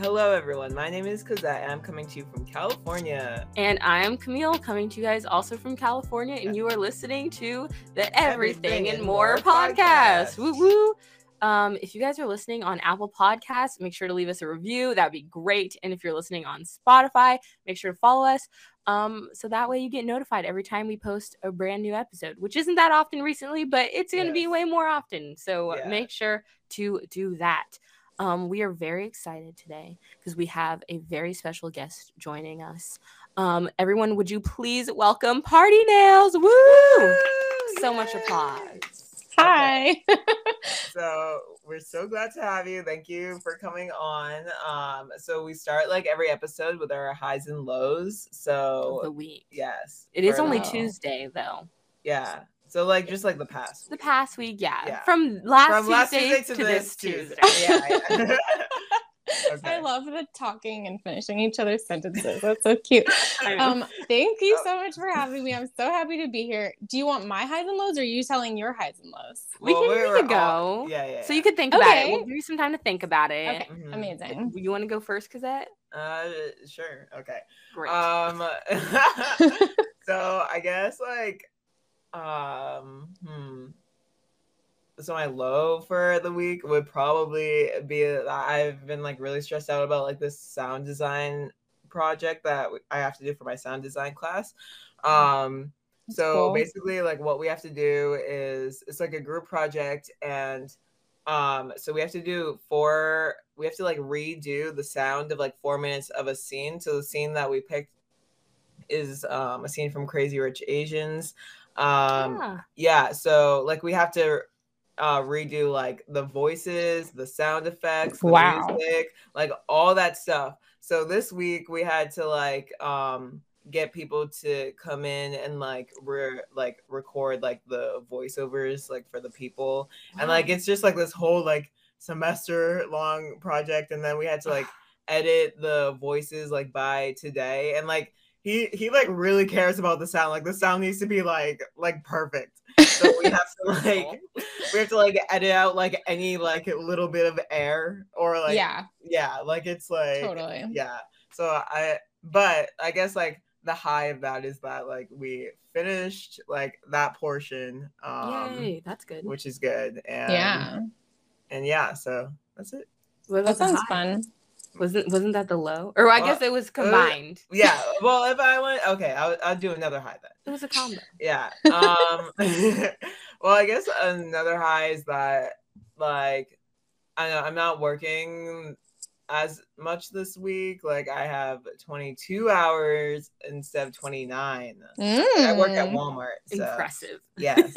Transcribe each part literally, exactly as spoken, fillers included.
Hello, everyone. My name is Cosette. I'm coming to you from California. And I am Camille, coming to you guys also from California. And you are listening to the Everything, Everything and More, More podcast. podcast. Woo woo. Um, if you guys are listening on Apple Podcasts, make sure to leave us a review. That'd be great. And if you're listening on Spotify, make sure to follow us. Um, so that way you get notified every time we post a brand new episode, which isn't that often recently, but it's going to yes. be way more often. So yeah. make sure to do that. Um, we are very excited today because we have a very special guest joining us. Um, everyone, would you please welcome Party Nails? Woo! Woo! So Yay! Much applause. Hi. Okay. So we're so glad to have you. Thank you for coming on. Um, so we start like every episode with our highs and lows. So of the week. Yes. It is only Tuesday though. Yeah. So, like, just, like, the past week. The past week, yeah. yeah. From last From Tuesday, last Tuesday to, to this Tuesday. Tuesday. yeah. yeah. Okay. I love the talking and finishing each other's sentences. That's so cute. Um, thank you so much for having me. I'm so happy to be here. Do you want my highs and lows, or are you telling your highs and lows? We well, can, we can go. All, yeah, yeah. So you could think okay. about it. We'll give you some time to think about it. Okay, mm-hmm. Amazing. You want to go first, Cosette? Uh, sure. Okay. Great. Um, so I guess, like, Um, hmm. So my low for the week would probably be that I've been like really stressed out about like this sound design project that I have to do for my sound design class. Um, That's so cool. Basically like what we have to do is it's like a group project, and um, so we have to do four, we have to like redo the sound of like four minutes of a scene. So the scene that we picked is um, a scene from Crazy Rich Asians. Um, yeah. yeah, so like we have to uh, redo like the voices, the sound effects, the wow. music, like all that stuff. So this week we had to like um, get people to come in and like re- like record like the voiceovers like for the people. Wow. And like it's just like this whole like semester long project, and then we had to like edit the voices like by today, and like He he like really cares about the sound. Like the sound needs to be like like perfect. So we have to like we have to like edit out like any like little bit of air or like yeah yeah like it's like totally yeah. So I but I guess like the high of that is that like we finished like that portion. Um, Yay, that's good. Which is good. And yeah and yeah. So that's it. Well, that sounds fun. Wasn't wasn't that the low? Or I well, guess it was combined. Uh, yeah. Well, if I went, okay, I'll, I'll do another high then. It was a combo. Yeah. Um. Well, I guess another high is that, like, I know I'm not working as much this week. Like, I have twenty-two hours instead of twenty-nine. Mm. I work at Walmart. So, impressive. Yes.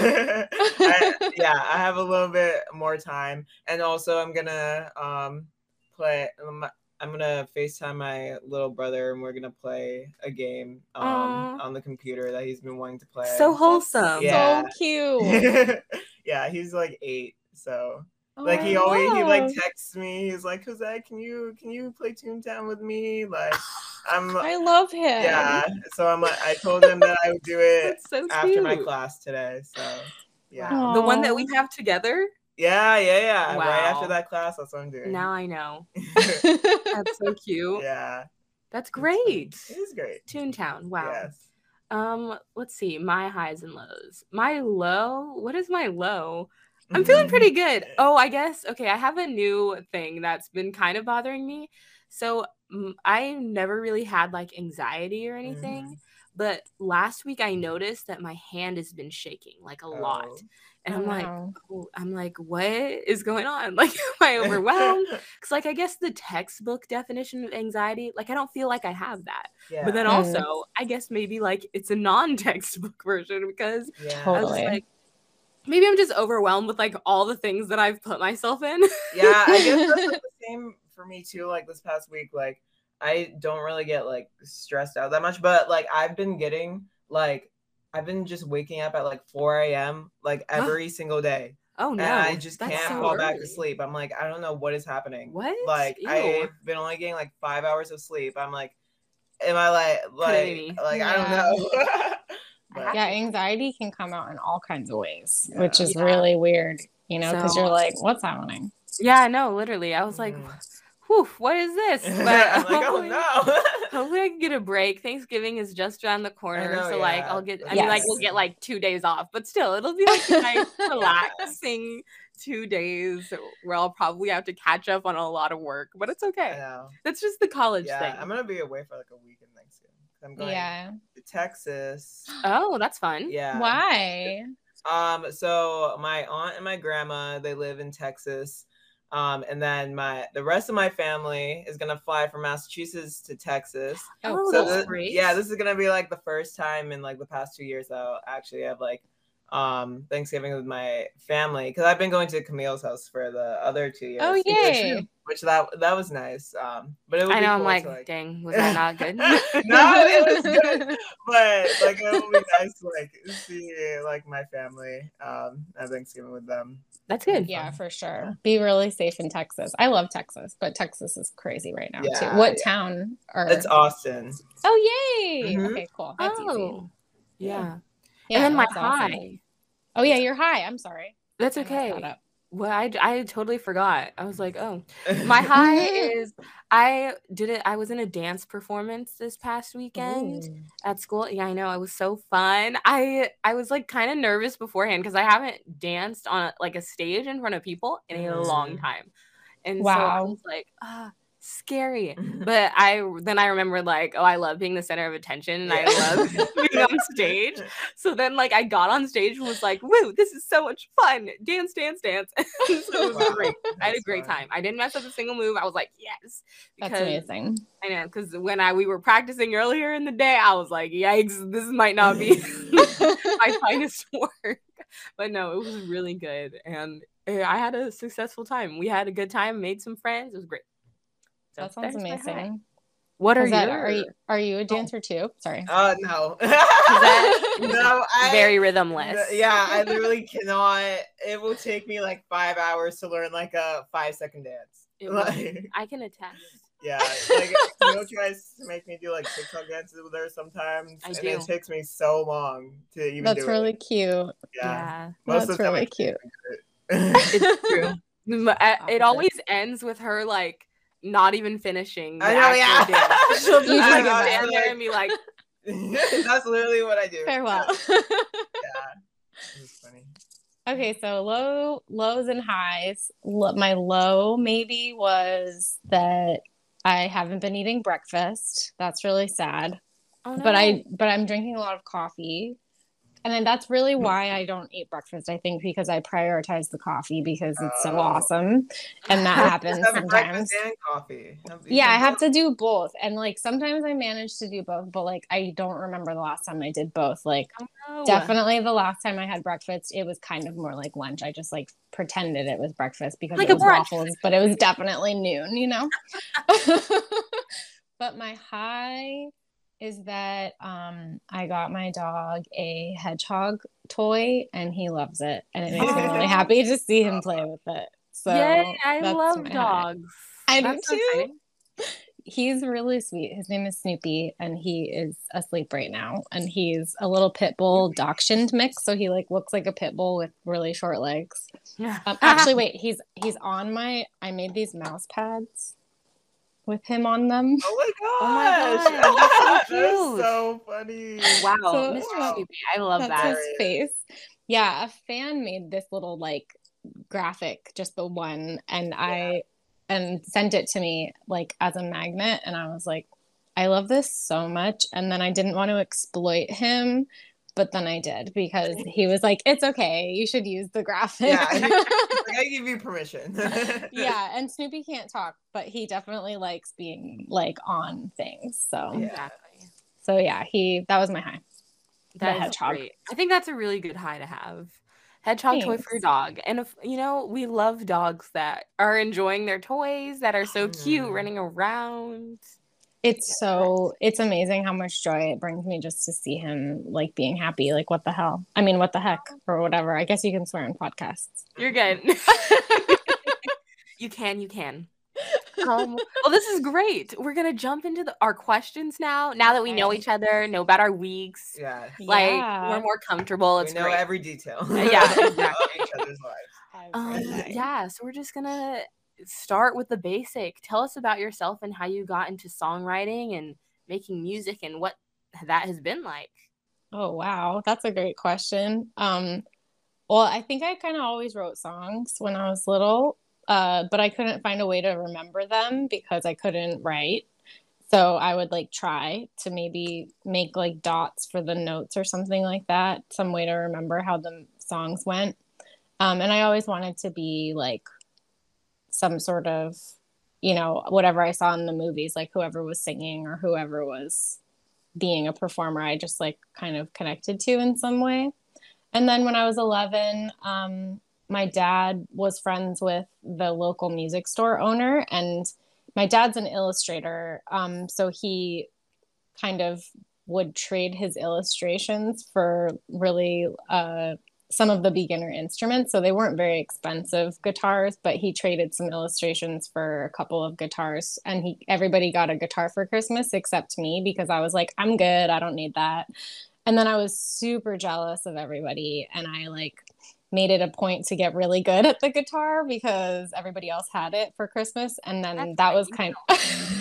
I, yeah, I have a little bit more time, and also I'm gonna um. play I'm gonna FaceTime my little brother, and we're gonna play a game um Aww. on the computer that he's been wanting to play. So wholesome. Yeah. So cute. Yeah, he's like eight, so oh, like he always he like texts me. He's like, Cosette, can you can you play Toontown with me? Like I'm I love him. Yeah. So I'm like I told him that I would do it so after my class today. So yeah. Aww. The one that we have together? Yeah, yeah, yeah. Wow. Right after that class, that's what I'm doing. Now I know. That's so cute. Yeah. That's great. It is great. Toontown. Wow. Yes. Um, let's see. My highs and lows. My low, what is my low? I'm feeling pretty good. Oh, I guess. Okay, I have a new thing that's been kind of bothering me. So um, I never really had like anxiety or anything. Mm. But last week I noticed that my hand has been shaking like a oh. lot. And I'm oh, like, wow. oh, I'm like, what is going on? Like, am I overwhelmed? Because, like, I guess the textbook definition of anxiety, like, I don't feel like I have that. Yeah. But then also, mm. I guess maybe, like, it's a non-textbook version because yeah. I was just like, maybe I'm just overwhelmed with, like, all the things that I've put myself in. Yeah, I guess that's like, the same for me, too. Like, this past week, like, I don't really get, like, stressed out that much. But, like, I've been getting, like, I've been just waking up at like four a.m. like every single day. Oh no. And I just That's can't so fall early. back to sleep. I'm like, I don't know what is happening. What? Like Ew. I've been only getting like five hours of sleep. I'm like, am I like like like yeah. I don't know. But, yeah, anxiety can come out in all kinds of ways, yeah. which is yeah. really weird, you know, because so, you're like, what's happening? Yeah, no, literally. I was like, mm. whew, what is this? But I'm like, oh no. Hopefully I can get a break. Thanksgiving is just around the corner. know, so yeah. like I'll get I Yes. mean like we'll get like two days off, but still it'll be like a nice relaxing two days where I'll probably have to catch up on a lot of work. But it's okay. I know. That's just the college Yeah, thing. I'm gonna be away for like a week in Thanksgiving. I'm going Yeah. to Texas. Oh, that's fun. Yeah. Why? Um, so my aunt and my grandma, they live in Texas. Um, and then my the rest of my family is gonna fly from Massachusetts to Texas. Oh, so that's this, great. yeah, this is gonna be like the first time in like the past two years that I'll actually have like um Thanksgiving with my family, because I've been going to Camille's house for the other two years. Oh, yay. Which, which that that was nice. Um, but it would I be know. cool I'm like, to, like, dang, was that not good? no, it was good. But like it would be nice to like see like my family um at Thanksgiving with them. That's good. Yeah, for sure. Be really safe in Texas. I love Texas, but Texas is crazy right now Yeah, too. What yeah. town? Or It's Austin. oh yay! Mhm. Okay, cool. That's oh, easy. yeah. Yeah, and then my that's awesome. high. Oh yeah, you're high. I'm sorry. That's I messed okay. that up. Well, I, I totally forgot. I was like, oh, my high is I did it. I was in a dance performance this past weekend Ooh. at school. Yeah, I know. It was so fun. I I was like kind of nervous beforehand because I haven't danced on a, like a stage in front of people in a long time. And so I Wow. was like, ah, scary. But I then I remembered like, oh, I love being the center of attention and Yeah. I love being on stage. So then like I got on stage and was like, woo, this is so much fun. Dance, dance, dance. So it was Wow, great. I had a that's great fun. time. I didn't mess up a single move. I was like, yes. That's Because amazing. I know, because when I we were practicing earlier in the day, I was like, yikes, this might not be my finest work. But no, it was really good. And eh, I had a successful time. We had a good time, made some friends. It was great. So That sounds there's my high. amazing. What are Is that, your are you are you a dancer too? Sorry. Uh no. that- no, I very rhythmless? yeah, I literally cannot. It will take me like five hours to learn like a five second dance. It will. Like, I can attest. yeah, like Camille tries to make me do like TikTok dances with her sometimes, I and do. it takes me so long to even That's do really it. cute. Yeah, Yeah, most That's of the time really I cute. can't do it. it's true. M- uh, It Opposite. always ends with her like not even finishing. The I know, actual yeah. dance. She'll just You like just stand like- there and be like, That's literally what I do. Farewell. Yeah, it's funny. Okay, so low lows and highs. Lo- my low maybe was that I haven't been eating breakfast. That's really sad. oh no. But I but I'm drinking a lot of coffee. And then that's really why I don't eat breakfast, I think, because I prioritize the coffee because it's so Oh. awesome. And that happens Just have sometimes. breakfast and coffee. Have- Yeah, I have both. to do both. And like sometimes I manage to do both, but like I don't remember the last time I did both. Like Oh, no. definitely the last time I had breakfast, it was kind of more like lunch. I just like pretended it was breakfast because Like it a was brunch. waffles, but it was definitely noon, you know? But my high is that um, I got my dog a hedgehog toy and he loves it. And it makes me really Aw. happy to see him play with it. So Yay, I that's love my high. dogs. I do That's so too. exciting. He's really sweet. His name is Snoopy, and he is asleep right now. And he's a little pit bull dachshund mix, so he like looks like a pit bull with really short legs. Um, actually, wait, he's he's on my. I made these mouse pads with him on them. Oh my Oh my gosh. God, that's so That's cute. so funny. Wow, So- Mister Wow. Snoopy, I love That's that. his face. Yeah, a fan made this little like graphic, just the one, and I and sent it to me like as a magnet, and I was like, I love this so much. And then I didn't want to exploit him, but then I did because he was like, it's okay, you should use the graphic. Yeah, like, I give you permission. Yeah, and Snoopy can't talk, but he definitely likes being like on things. So Yeah. Exactly. so yeah, he that was my high. That The is hedgehog. great. I think that's a really good high to have. Hedgehog toy for your Thanks. dog. And if you know, we love dogs that are enjoying their toys, that are so cute, Mhm. running around. It's so it's amazing how much joy it brings me just to see him like being happy. Like what the hell? I mean, what the heck or whatever. I guess you can swear in podcasts. You're good. You can, you can. Um, well, this is great. We're gonna jump into the, our questions now. Now that we know Okay. each other, know about our weeks, Yeah. like Yeah. we're more comfortable. It's we know great. every detail. Yeah, of exactly. each other's lives. Um, Okay. yeah, so we're just gonna start with the basic. Tell us about yourself and how you got into songwriting and making music and what that has been like. Oh, wow. That's a great question. Um, well, I think I kind of always wrote songs when I was little, uh, but I couldn't find a way to remember them because I couldn't write. So I would like try to maybe make like dots for the notes or something like that, some way to remember how the songs went. Um, and I always wanted to be like some sort of, you know, whatever I saw in the movies, like whoever was singing or whoever was being a performer, I just like kind of connected to in some way. And then when I was eleven, um, my dad was friends with the local music store owner, and my dad's an illustrator. Um, so he kind of would trade his illustrations for really uh, some of the beginner instruments. So they weren't very expensive guitars, but he traded some illustrations for a couple of guitars, and he everybody got a guitar for Christmas except me, because I was like, I'm good, I don't need that. And then I was super jealous of everybody, and I like made it a point to get really good at the guitar because everybody else had it for Christmas. And then That's that was kind of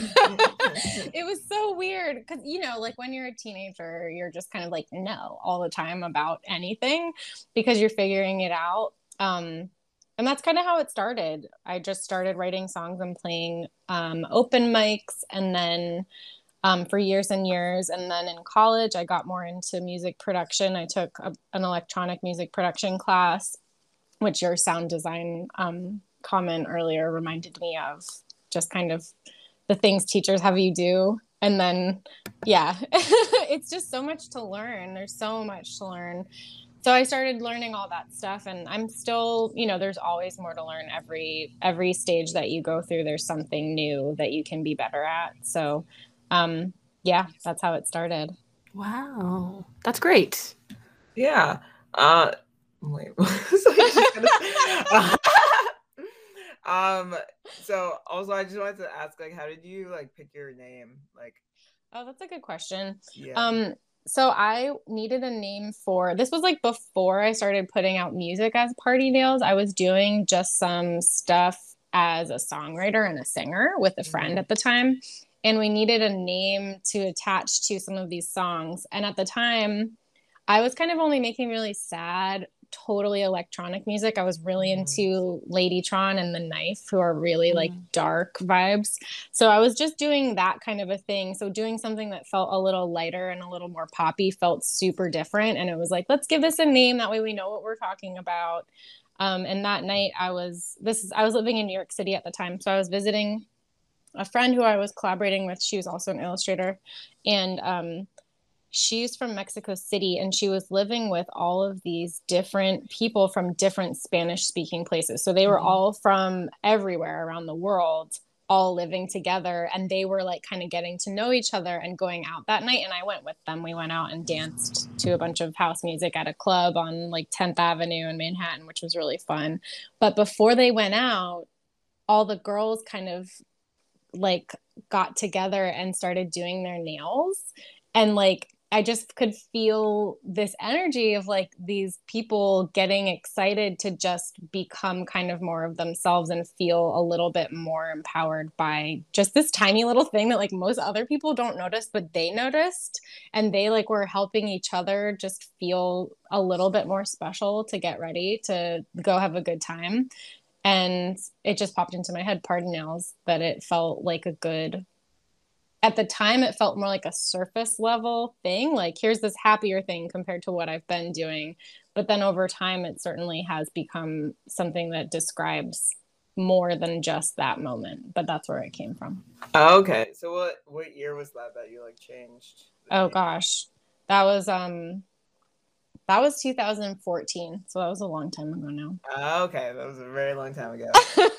it was so weird because, you know, like when you're a teenager, you're just kind of like, no, all the time about anything because you're figuring it out. Um, and that's kind of how it started. I just started writing songs and playing um, open mics, and then um, for years and years. And then in college, I got more into music production. I took a, an electronic music production class, which your sound design um, comment earlier reminded me of, just kind of the things teachers have you do. And then, yeah, it's just so much to learn. There's so much to learn. So I started learning all that stuff, and I'm still, you know, there's always more to learn. Every, every stage that you go through, there's something new that you can be better at. So um, yeah, that's how it started. Wow. That's great. Yeah. Uh, wait, uh, um, so also I just wanted to ask, like, how did you like pick your name? Like, oh, that's a good question. Yeah. Um, so I needed a name for, this was like before I started putting out music as Party Nails. I was doing just some stuff as a songwriter and a singer with a friend mm-hmm. at the time. And we needed a name to attach to some of these songs. And at the time, I was kind of only making really sad, totally electronic music. I was really mm. into Ladytron and The Knife, who are really mm. like dark vibes. So I was just doing that kind of a thing. So doing something that felt a little lighter and a little more poppy felt super different. And it was like, let's give this a name. That way we know what we're talking about. Um, and that night I was, this is, I was living in New York City at the time. So I was visiting a friend who I was collaborating with. She was also an illustrator, and um, she's from Mexico City, and she was living with all of these different people from different Spanish speaking places. So they were mm-hmm. all from everywhere around the world, all living together, and they were like kind of getting to know each other and going out that night. And I went with them. We went out and danced to a bunch of house music at a club on like tenth Avenue in Manhattan, which was really fun. But before they went out, all the girls kind of like got together and started doing their nails, and like I just could feel this energy of like these people getting excited to just become kind of more of themselves and feel a little bit more empowered by just this tiny little thing that like most other people don't notice, but they noticed, and they like were helping each other just feel a little bit more special to get ready to go have a good time. And it just popped into my head, Party Nails, that it felt like a good, at the time, it felt more like a surface level thing. Like, here's this happier thing compared to what I've been doing. But then over time, it certainly has become something that describes more than just that moment. But that's where it came from. Oh, okay. So what, what year was that that you like changed? Oh, gosh. That was, um... That was two thousand fourteen, so that was a long time ago now. Uh, okay, that was a very long time ago.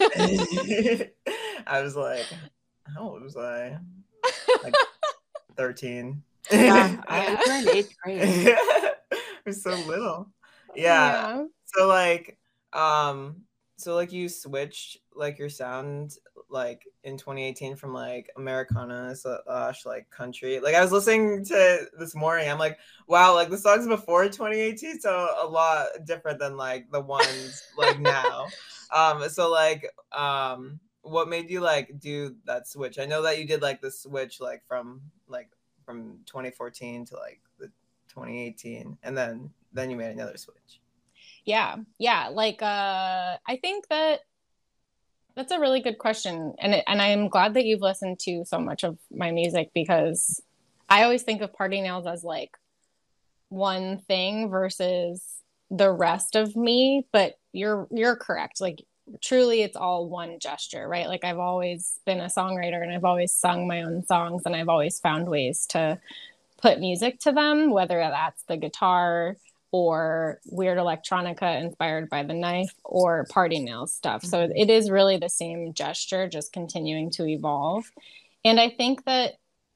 I was like, how old was I? Like thirteen. Yeah, I was in eighth grade. It was so little. Yeah. yeah. So like, um, so like you switched like your sound like in twenty eighteen from like Americana slash like country. Like I was listening to this morning, I'm like, wow, like the songs before twenty eighteen, so a lot different than like the ones like now. Um, so like, um, what made you like do that switch? I know that you did like the switch like from like from twenty fourteen to like the twenty eighteen, and then then you made another switch. Yeah, yeah. Like uh, I think that that's a really good question, and it, and I'm glad that you've listened to so much of my music, because I always think of Party Nails as like one thing versus the rest of me. But you're you're correct. Like truly, it's all one gesture, right? Like I've always been a songwriter, and I've always sung my own songs, and I've always found ways to put music to them, whether that's the guitar or weird electronica inspired by the knife or Party Nails stuff. Mm-hmm. So it is really the same gesture, just continuing to evolve. And I think that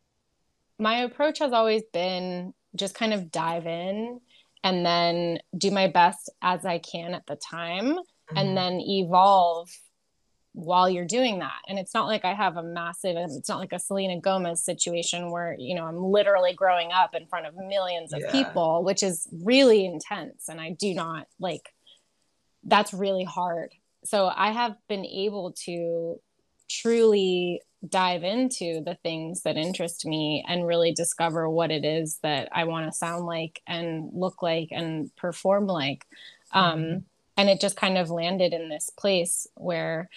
my approach has always been just kind of dive in and then do my best as I can at the time, mm-hmm. and then evolve while you're doing that. And it's not like I have a massive, it's not like a Selena Gomez situation where, you know, I'm literally growing up in front of millions of yeah. people, which is really intense. And I do not like, that's really hard. So I have been able to truly dive into the things that interest me and really discover what it is that I want to sound like and look like and perform like. Um, mm-hmm. And it just kind of landed in this place where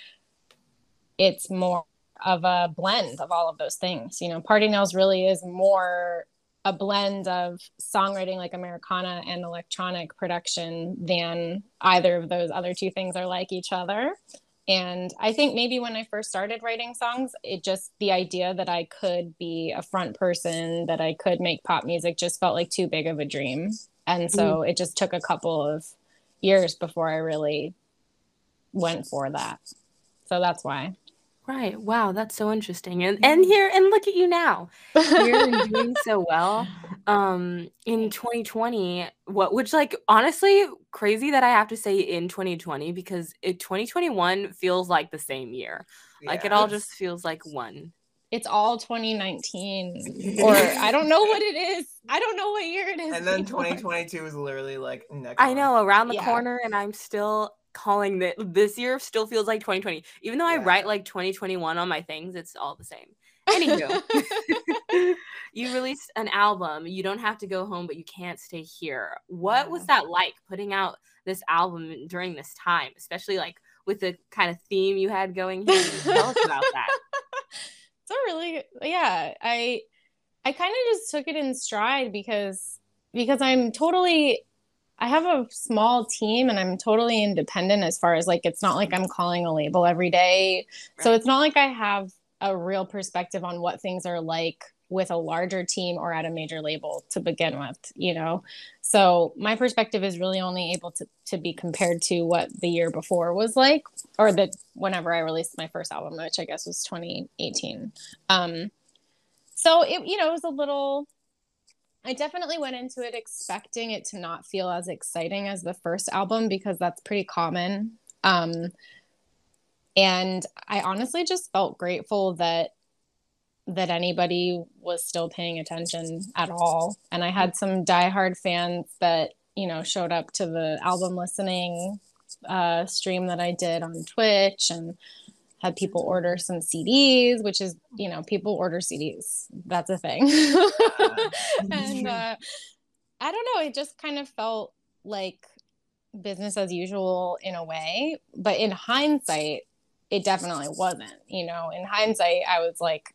it's more of a blend of all of those things. You know, Party Nails really is more a blend of songwriting like Americana and electronic production than either of those other two things are like each other. And I think maybe when I first started writing songs, it just, the idea that I could be a front person, that I could make pop music just felt like too big of a dream. And so mm. it just took a couple of years before I really went for that. So that's why. Right. Wow, that's so interesting. And and here and look at you now. You're doing so well. Um in twenty twenty, what which like honestly crazy that I have to say in twenty twenty, because it twenty twenty-one feels like the same year. Yeah. Like it all just feels like one. It's all twenty nineteen, or I don't know what it is. I don't know what year it is. And then twenty twenty-two is literally like next I month. know, around the yeah. corner, and I'm still calling that this year still feels like twenty twenty. Even though yeah. I write like twenty twenty-one on my things, it's all the same. Anywho, you released an album, You Don't Have to Go Home, But You Can't Stay Here. What yeah. was that like, putting out this album during this time, especially like with the kind of theme you had going here? Tell us about that. So really, yeah, I I kind of just took it in stride because because I'm totally, I have a small team and I'm totally independent as far as like, it's not like I'm calling a label every day. Right. So it's not like I have a real perspective on what things are like with a larger team or at a major label to begin with, you know? So my perspective is really only able to, to be compared to what the year before was like, or the, whenever I released my first album, which I guess was twenty eighteen. Um, so it, you know, it was a little, I definitely went into it expecting it to not feel as exciting as the first album, because that's pretty common. Um, and I honestly just felt grateful that that anybody was still paying attention at all. And I had some diehard fans that, you know, showed up to the album listening uh, stream that I did on Twitch, and had people order some C Ds, which is, you know, people order C Ds. That's a thing. And uh, I don't know, it just kind of felt like business as usual in a way. But in hindsight, it definitely wasn't. You know, in hindsight, I was like,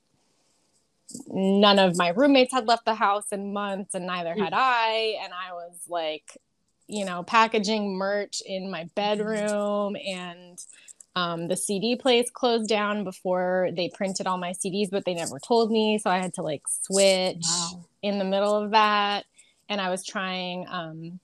none of my roommates had left the house in months, and neither had I. And I was like, you know, packaging merch in my bedroom, and um, the C D place closed down before they printed all my C Ds, but they never told me. So I had to like switch wow. in the middle of that. And I was trying um,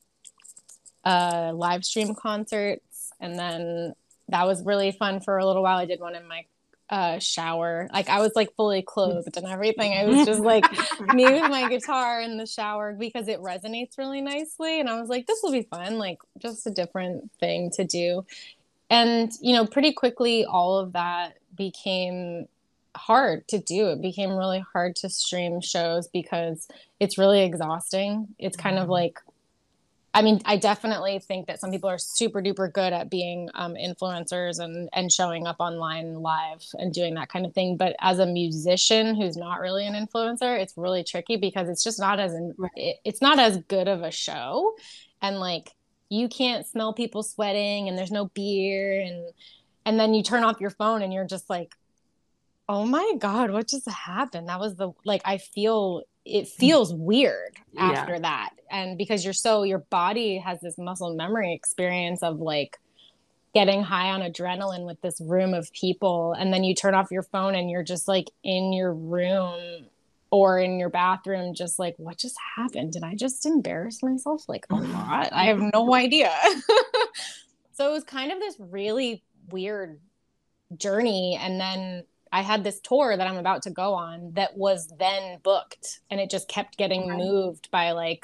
uh, live stream concerts. And then that was really fun for a little while. I did one in my uh, shower. Like I was like fully clothed and everything. I was just like me with my guitar in the shower because it resonates really nicely. And I was like, this will be fun. Like just a different thing to do. And, you know, pretty quickly, all of that became hard to do. It became really hard to stream shows because it's really exhausting. It's kind of like I mean, I definitely think that some people are super duper good at being um, influencers and, and showing up online live and doing that kind of thing. But as a musician who's not really an influencer, it's really tricky because it's just not as an, Right. it, it's not as good of a show. And like, you can't smell people sweating and there's no beer. And, and then you turn off your phone and you're just like, oh my God, what just happened? That was the, like, I feel, it feels weird after Yeah. that. And because you're so, your body has this muscle memory experience of like getting high on adrenaline with this room of people. And then you turn off your phone and you're just like in your room or in your bathroom, just like, what just happened? Did I just embarrass myself like a lot? I have no idea. So it was kind of this really weird journey. And then I had this tour that I'm about to go on that was then booked and it just kept getting Right. moved by like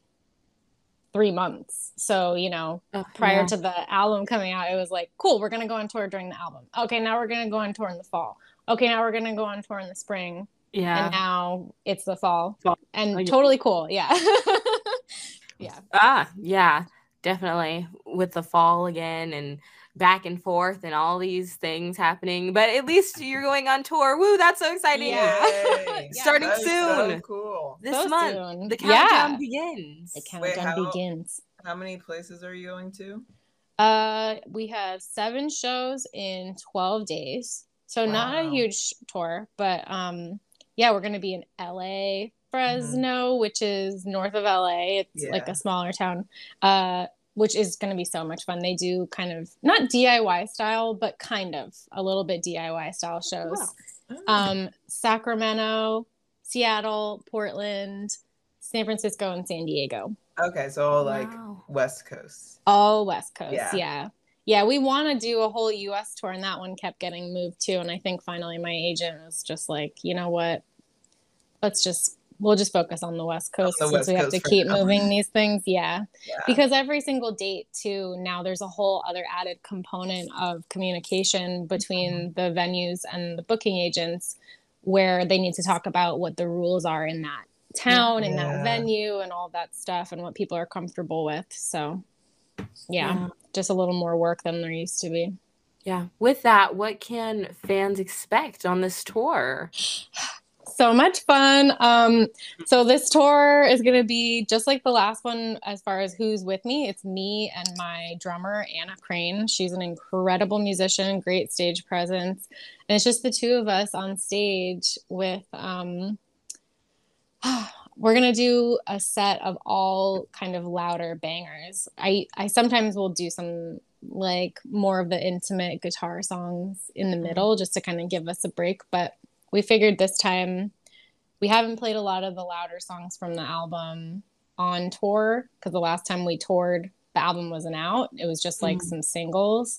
three months. So, you know, Oh, prior yeah. to the album coming out, it was like, cool, we're going to go on tour during the album. Okay, now we're going to go on tour in the fall. Okay, now we're going to go on tour in the spring. Yeah. And now it's the fall. Fall. And Oh, yeah. totally cool. Yeah. Yeah. Ah, yeah, definitely. With the fall again and back and forth and all these things happening. But at least you're going on tour. Woo, that's so exciting. Yeah. Yay. Yeah. Starting That is so soon. cool. This So month. soon. The countdown Yeah. begins. The Wait, countdown how- begins. How many places are you going to? Uh, we have seven shows in twelve days. So not a Wow. huge tour, but um, yeah, we're going to be in L A, Fresno, which is north of L A. It's like Yeah. a smaller town, uh, which is going to be so much fun. They do kind of not D I Y style, but kind of a little bit D I Y style shows. Wow. Oh. Um, Sacramento, Seattle, Portland, San Francisco, and San Diego. Okay, so all like Wow. West Coast. All West Coast, Yeah. yeah. Yeah, we want to do a whole U S tour, and that one kept getting moved too. And I think finally my agent was just like, you know what? Let's just, we'll just focus on the West Coast the since West we have Coast to for keep now. moving these things. Yeah. Yeah. Because every single date too, now there's a whole other added component of communication between the venues and the booking agents where they need to talk about what the rules are in that town, in that Yeah. venue, and all that stuff, and what people are comfortable with. So yeah, Yeah. just a little more work than there used to be. Yeah. With that, what can fans expect on this tour? So much fun. Um, so this tour is going to be just like the last one as far as who's with me. It's me and my drummer, Anna Crane. She's an incredible musician, great stage presence. And it's just the two of us on stage with, um, we're going to do a set of all kind of louder bangers. I, I sometimes will do some like more of the intimate guitar songs in the middle just to kind of give us a break. But we figured this time we haven't played a lot of the louder songs from the album on tour because the last time we toured, the album wasn't out. It was just like Mhm. some singles.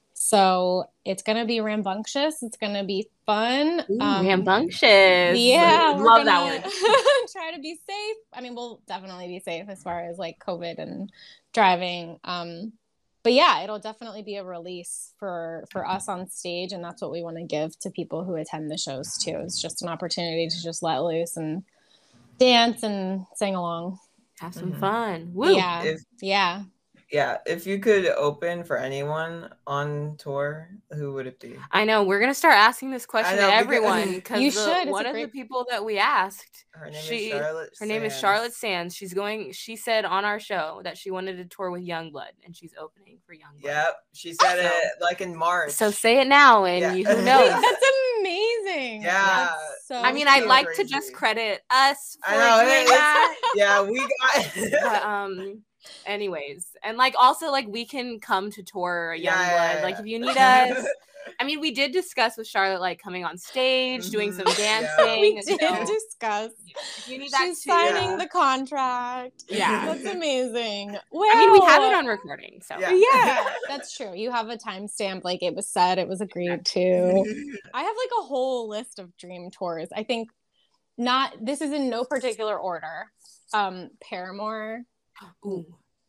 So it's going to be rambunctious. It's going to be fun. Ooh, Um, rambunctious. Yeah, we're Love gonna that word. try to be safe. I mean, we'll definitely be safe as far as like COVID and driving. Um, but yeah, it'll definitely be a release for for us on stage, and that's what we want to give to people who attend the shows too. It's just an opportunity to just let loose and dance and sing along. Have some Mhm. fun. Woo. Yeah, If yeah. yeah, if you could open for anyone on tour, who would it be? I know we're gonna start asking this question know, to because- everyone because You should, it's one a of great- the people that we asked, Her name she is Charlotte. her name is Sands. Charlotte Sands. She's going. She said on our show that she wanted to tour with Youngblood, and she's opening for Youngblood. Yep, she said So- it like in March. So say it now, and Yeah. you, who Wait, knows? that's amazing. Yeah. That's so I mean, I'd cute. like to crazy. just credit us for I know, doing it's- that. yeah, we got. But um, anyways, and like also like we can come to tour Youngblood. Yeah, yeah, Like yeah. if you need us. I mean, we did discuss with Charlotte like coming on stage, doing some Mhm, yeah. dancing. We and did so discuss. if you need that She's too. signing Yeah. the contract. Yeah. That's amazing. Well, I mean, we have it on recording, so Yeah. Yeah, that's true. You have a timestamp, like it was said, it was agreed to. I have like a whole list of dream tours. I think not. This is in no particular order. Um, Paramore, Ooh.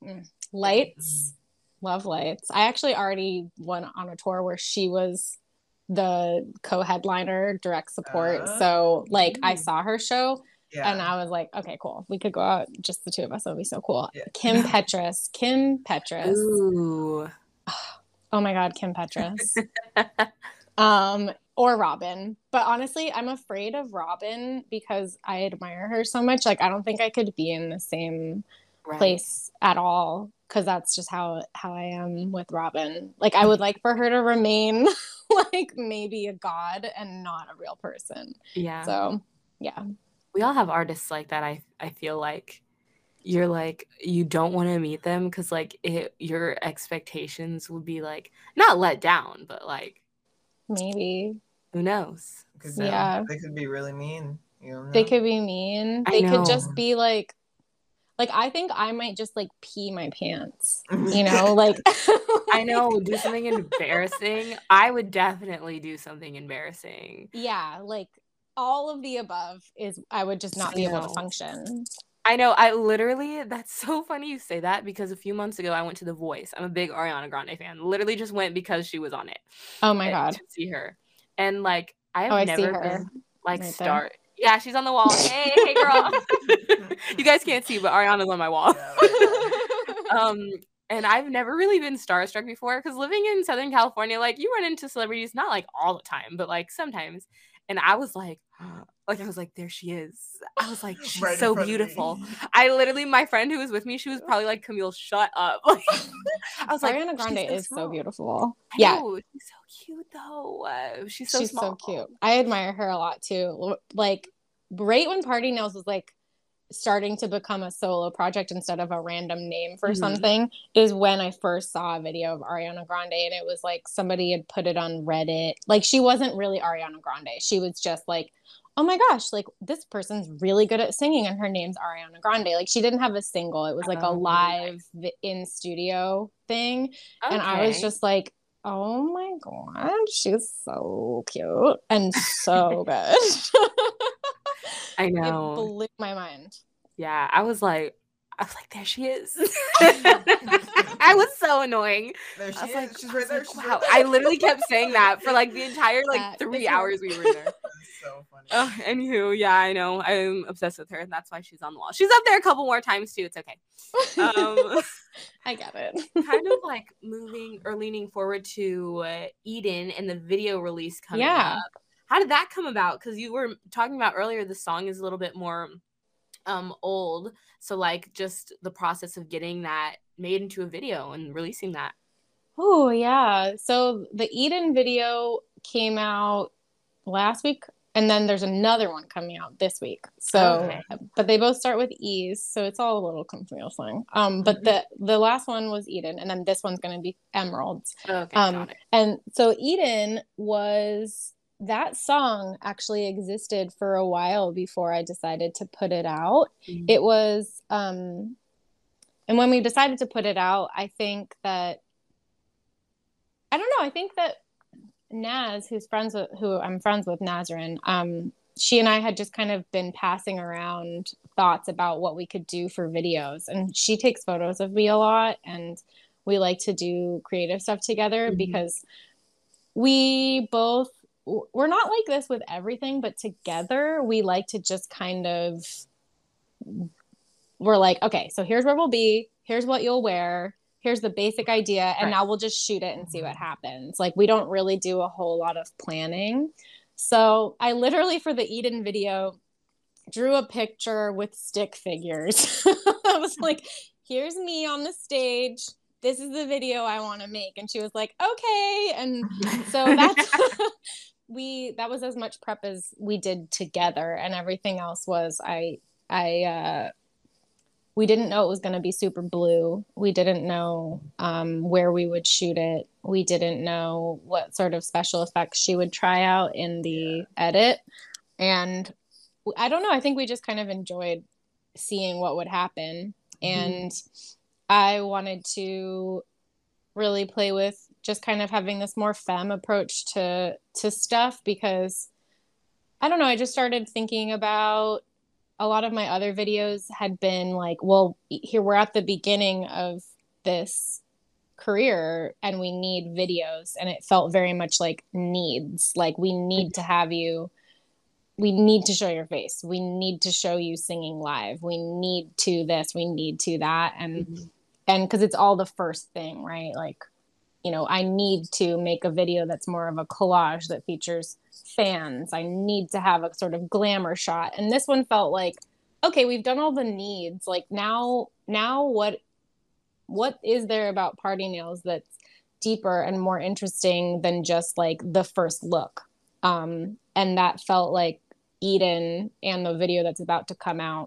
Lights, love Lights. I actually already went on a tour where she was the co-headliner, direct support. Ah. So like I Ooh. saw her show. Yeah. And I was like, okay, cool. We could go out, just the two of us. That would be so cool. Yeah. Kim Petras. Kim Petras. Ooh. Oh my God, Kim Petras. um, or Robin. But honestly, I'm afraid of Robin because I admire her so much. Like, I don't think I could be in the same right. place at all. Because that's just how how I am with Robin. Like, I would like for her to remain like maybe a god and not a real person. Yeah. So, yeah. We all have artists like that. I I feel like you're like, you don't want to meet them because like it, your expectations would be like not let down, but like maybe who knows? Yeah, they could be really mean. You don't know? They could be mean. I They know. could just be like. Like, I think I might just, like, pee my pants, you know? Like, I know, do something embarrassing. I would definitely do something embarrassing. Yeah, like, all of the above is, I would just not I be know. able to function. I know, I literally, that's so funny you say that, because a few months ago, I went to The Voice. I'm a big Ariana Grande fan. Literally just went because she was on it. Oh, my God. To see her. And, like, I have oh, I never see her been, like, right star... There. Yeah, she's on the wall. Hey, hey, girl. You guys can't see, but Ariana's on my wall. um, and I've never really been starstruck before because living in Southern California, like you run into celebrities not like all the time, but like sometimes. And I was like, like I was like, there she is. I was like, she's right so beautiful. I literally, my friend who was with me, she was probably like, Camille, shut up. Like, I was like, Ariana Grande so is small. so beautiful. I yeah, know, she's so cute though. Uh, she's so she's small. so cute. I admire her a lot too. Like right when Party Nails was like starting to become a solo project instead of a random name for mm-hmm. something is when I first saw a video of Ariana Grande, and it was like somebody had put it on Reddit. Like she wasn't really Ariana Grande. She was just like, oh my gosh, like this person's really good at singing and her name's Ariana Grande. Like she didn't have a single. It was like oh, a live nice. in studio thing. Okay. And I was just like, oh my God, she's so cute and so good. I know. It blew my mind. Yeah, I was like, I was like, there she is. I was so annoying. There she I was is. like, She's right I there. Like, She's wow. right there. I literally kept saying that for like the entire like that three hours we were in there. That's so funny. Uh, anywho, yeah, I know. I'm obsessed with her, and that's why she's on the wall. She's up there a couple more times too. It's okay. Um, I get it. Kind of like moving or leaning forward to uh, Eden and the video release coming yeah. up. How did that come about? Because you were talking about earlier, the song is a little bit more um old. So like just the process of getting that made into a video and releasing that. Oh, yeah. So the Eden video came out last week, and then there's another one coming out this week. So, okay. But they both start with E's, so it's all a little confusing. Um, but mm-hmm. the the last one was Eden, and then this one's going to be Emeralds. Okay, um, got it. And so Eden was, that song actually existed for a while before I decided to put it out. Mm-hmm. It was, um, and when we decided to put it out, I think that, I don't know, I think that Naz, who's friends with, who I'm friends with, Nazrin, um, she and I had just kind of been passing around thoughts about what we could do for videos. And she takes photos of me a lot, and we like to do creative stuff together mm-hmm. because we both, we're not like this with everything, but together we like to just kind of, we're like, okay, so here's where we'll be. Here's what you'll wear. Here's the basic idea. And right. now we'll just shoot it and see what happens. Like we don't really do a whole lot of planning. So I literally, for the Eden video, drew a picture with stick figures. I was like, here's me on the stage. This is the video I want to make. And she was like, okay. And so that's, we, that was as much prep as we did together. And everything else was, I, I, uh, we didn't know it was going to be super blue. We didn't know um, where we would shoot it. We didn't know what sort of special effects she would try out in the yeah. edit. And I don't know. I think we just kind of enjoyed seeing what would happen. Mm-hmm. And I wanted to really play with just kind of having this more femme approach to, to stuff, because I don't know. I just started thinking about, a lot of my other videos had been like, well, here we're at the beginning of this career and we need videos. And it felt very much like needs, like we need to have you we need to show your face. We need to show you singing live. We need to this, we need to that. And, mm-hmm. and cause it's all the first thing, right? Like, you know, I need to make a video that's more of a collage that features fans. I need to have a sort of glamour shot. And this one felt like, okay, we've done all the needs. Like now, now what, what is there about Party Nails that's deeper and more interesting than just like the first look? Um, and that felt like Eden and the video that's about to come out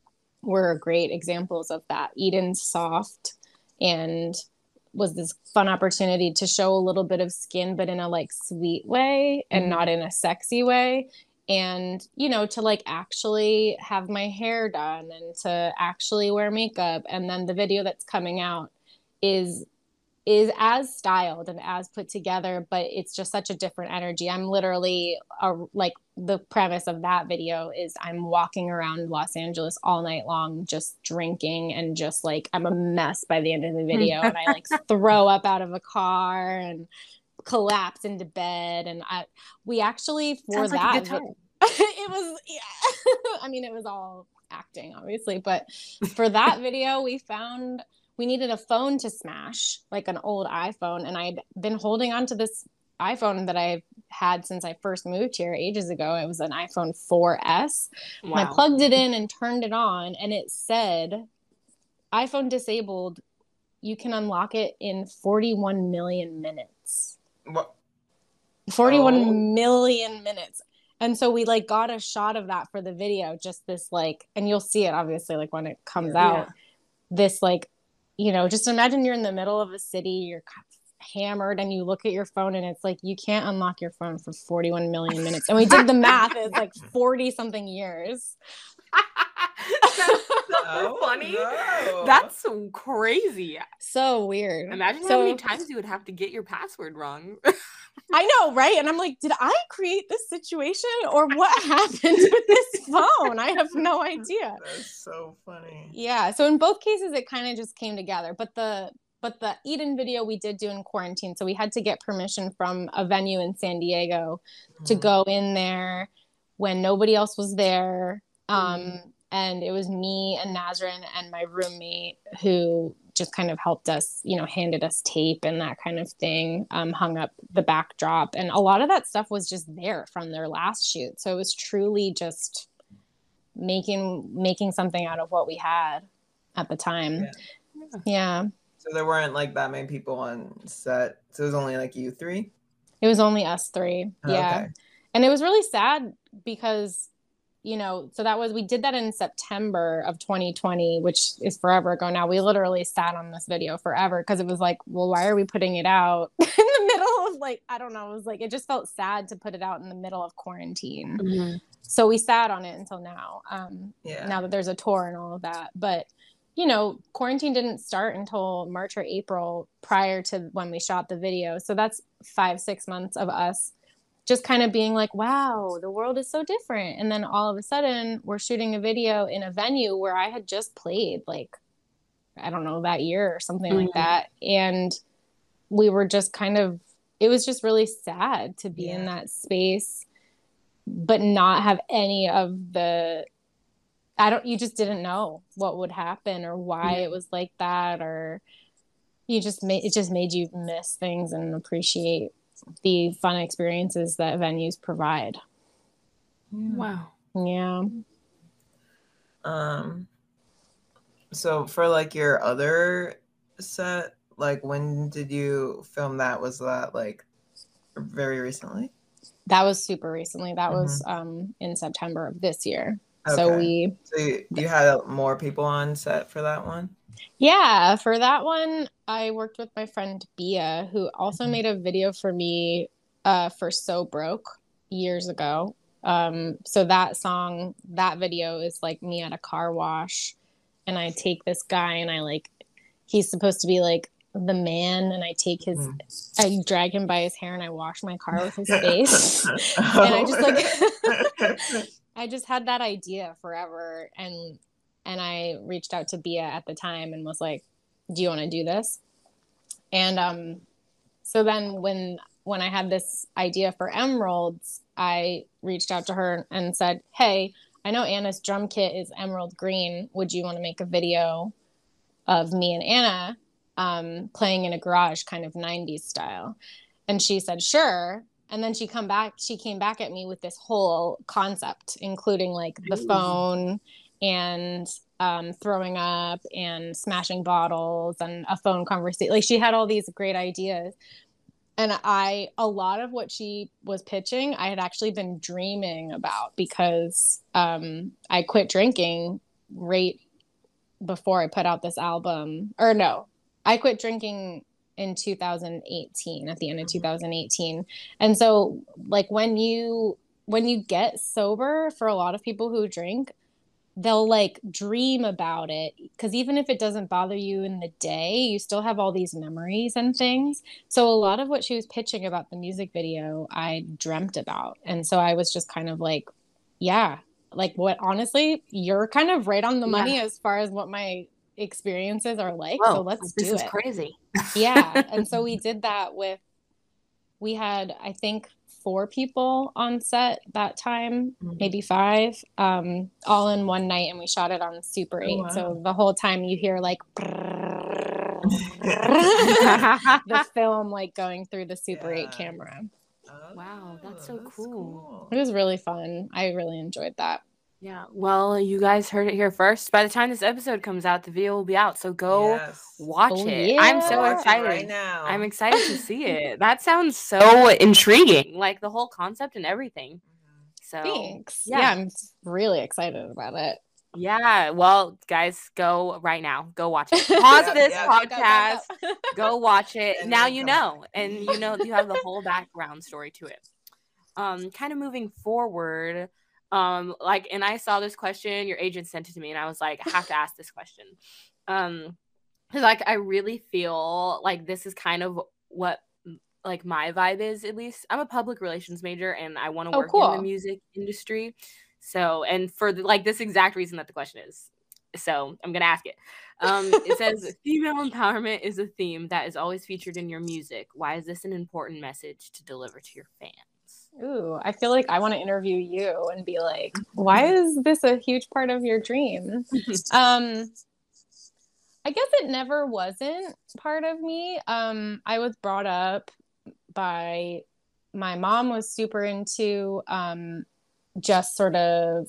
were great examples of that. Eden's soft and was this fun opportunity to show a little bit of skin, but in a like sweet way and mm-hmm. not in a sexy way. And, you know, to like actually have my hair done and to actually wear makeup. And then the video that's coming out is is as styled and as put together, but it's just such a different energy. I'm literally a, like the premise of that video is I'm walking around Los Angeles all night long, just drinking and just like, I'm a mess by the end of the video. And I like throw up out of a car and collapse into bed. And I, we actually, for Sounds that, like a good time. it was, yeah, I mean, it was all acting obviously, but for that video we found, we needed a phone to smash, like an old iPhone. And I'd been holding on to this iPhone that I've had since I first moved here ages ago. It was an iPhone four S. Wow. And I plugged it in and turned it on, and it said, iPhone disabled. You can unlock it in forty-one million minutes. What? forty-one oh. million minutes. And so we like got a shot of that for the video, just this like, and you'll see it obviously like when it comes yeah. out, this like, you know, just imagine you're in the middle of a city, you're hammered, and you look at your phone and it's like, you can't unlock your phone for forty-one million minutes. And we did the math. It's like forty something years. That's so funny. No. That's so crazy. So weird. Imagine so, how many times you would have to get your password wrong. I know, right? And I'm like, did I create this situation or what happened with this phone? I have no idea. That's so funny. Yeah. So in both cases, it kind of just came together. But the but the Eden video we did do in quarantine. So we had to get permission from a venue in San Diego mm-hmm. to go in there when nobody else was there. Um, mm-hmm. And it was me and Nazrin and my roommate who just kind of helped us, you know, handed us tape and that kind of thing, um, hung up the backdrop. And a lot of that stuff was just there from their last shoot. So it was truly just making, making something out of what we had at the time. Yeah. yeah. So there weren't like that many people on set. So it was only like you three? It was only us three. Oh, yeah. Okay. And it was really sad because, you know, so that was, we did that in September of twenty twenty, which is forever ago now. We literally sat on this video forever because it was like, well, why are we putting it out in the middle of like, I don't know. It was like, it just felt sad to put it out in the middle of quarantine. Mm-hmm. So we sat on it until now, um, yeah. now that there's a tour and all of that. But, you know, quarantine didn't start until March or April prior to when we shot the video. So that's five, six months of us just kind of being like, wow, the world is so different. And then all of a sudden we're shooting a video in a venue where I had just played like, I don't know, that year or something mm-hmm. like that. And we were just kind of, it was just really sad to be yeah. in that space, but not have any of the, I don't, you just didn't know what would happen or why yeah. it was like that. Or you just made, it just made you miss things and appreciate the fun experiences that venues provide. Wow. Yeah. Um, so for like your other set, like when did you film that? Was that like very recently? That was super recently. That mm-hmm. was um in September of this year. Okay. So we So you, you had more people on set for that one? Yeah, for that one, I worked with my friend Bia, who also mm-hmm. made a video for me uh, for So Broke years ago. Um, so that song, that video is like me at a car wash, and I take this guy and I like, he's supposed to be like the man, and I take his, mm. I drag him by his hair and I wash my car with his face. oh. And I just like, I just had that idea forever. And And I reached out to Bia at the time and was like, do you want to do this? And um, so then when when I had this idea for Emeralds, I reached out to her and said, hey, I know Anna's drum kit is emerald green. Would you want to make a video of me and Anna um, playing in a garage, kind of nineties style? And she said, sure. And then she come back, she came back at me with this whole concept, including like the Ooh. phone and um, throwing up and smashing bottles and a phone conversation. Like she had all these great ideas. And I, a lot of what she was pitching, I had actually been dreaming about because um, I quit drinking right before I put out this album. Or no, I quit drinking in two thousand eighteen, at the end of two thousand eighteen. And so like when you, when you get sober, for a lot of people who drink, they'll like dream about it, because even if it doesn't bother you in the day, you still have all these memories and things. So a lot of what she was pitching about the music video, I dreamt about. And so I was just kind of like, yeah, like what, honestly, you're kind of right on the money yeah. as far as what my experiences are like. Whoa, so let's this do is it. Crazy. Yeah. And so we did that with, we had, I think, four people on set that time, mm-hmm. maybe five, um, all in one night, and we shot it on Super eight. Oh, wow. So the whole time you hear like the film like going through the Super yeah. eight camera. Oh, wow, that's so that's cool. cool. It was really fun. I really enjoyed that. Yeah, well, you guys heard it here first. By the time this episode comes out, the video will be out. So go yes. watch oh, it. Yeah. I'm so watch excited. Right now. I'm excited to see it. That sounds so intriguing, like the whole concept and everything. So thanks. Yeah, yeah I'm really excited about it. Yeah, well, guys, go right now. Go watch it. Pause yeah, this yeah, podcast. Go, go, go. go watch it. And now you know. And you know you have the whole background story to it. Um, kind of moving forward. Um, like, and I saw this question, your agent sent it to me, and I was like, I have to ask this question. Um, because like I really feel like this is kind of what like my vibe is, at least. I'm a public relations major and I want to oh, work cool. in the music industry. So, and for the, like this exact reason that the question is. So I'm gonna ask it. Um, it says female empowerment is a theme that is always featured in your music. Why is this an important message to deliver to your fans? Ooh, I feel like I want to interview you and be like, why is this a huge part of your dream? um, I guess it never wasn't part of me. Um, I was brought up by, my mom was super into um, just sort of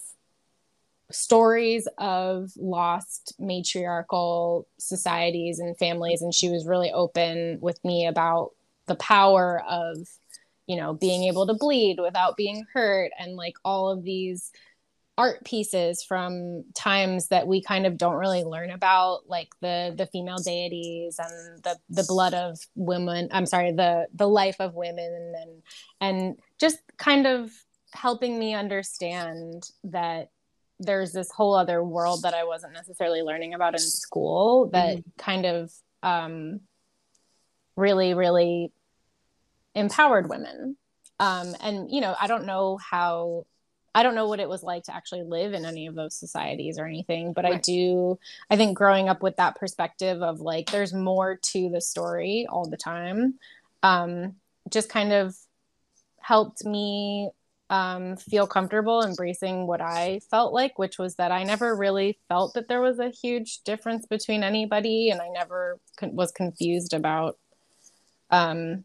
stories of lost matriarchal societies and families. And she was really open with me about the power of, you know, being able to bleed without being hurt, and like all of these art pieces from times that we kind of don't really learn about, like the the female deities and the the blood of women. I'm sorry, the the life of women, and and just kind of helping me understand that there's this whole other world that I wasn't necessarily learning about in school that mm-hmm. kind of um, really, really empowered women. Um, and, you know, I don't know how, I don't know what it was like to actually live in any of those societies or anything, but right. I do, I think growing up with that perspective of like, there's more to the story all the time, um, just kind of helped me um, feel comfortable embracing what I felt like, which was that I never really felt that there was a huge difference between anybody. And I never con- was confused about, um,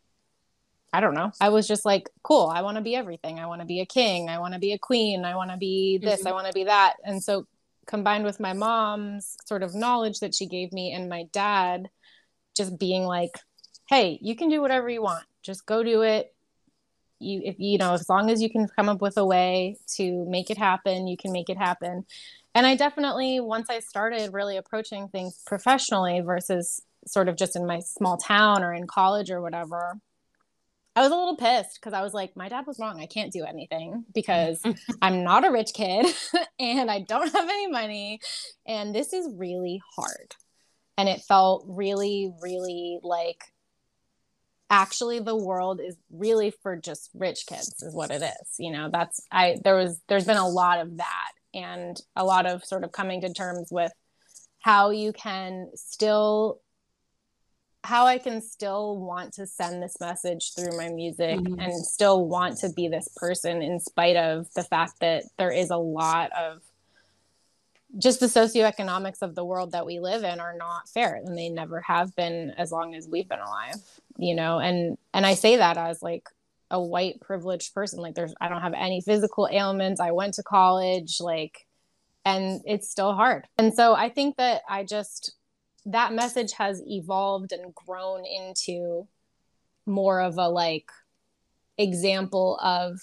I don't know. I was just like, cool, I want to be everything. I want to be a king. I want to be a queen. I want to be this. Mm-hmm. I want to be that. And so combined with my mom's sort of knowledge that she gave me, and my dad just being like, hey, you can do whatever you want. Just go do it. You, if you know, as long as you can come up with a way to make it happen, you can make it happen. And I definitely, once I started really approaching things professionally versus sort of just in my small town or in college or whatever, I was a little pissed because I was like, my dad was wrong. I can't do anything because I'm not a rich kid and I don't have any money. And this is really hard. And it felt really, really like, actually the world is really for just rich kids is what it is. You know, that's, I, there was, there's been a lot of that, and a lot of sort of coming to terms with how you can still how I can still want to send this message through my music mm-hmm. and still want to be this person in spite of the fact that there is a lot of just the socioeconomics of the world that we live in are not fair, and they never have been as long as we've been alive, you know? And, and I say that as like a white privileged person, like there's, I don't have any physical ailments. I went to college, like, and it's still hard. And so I think that I just, that message has evolved and grown into more of a like example of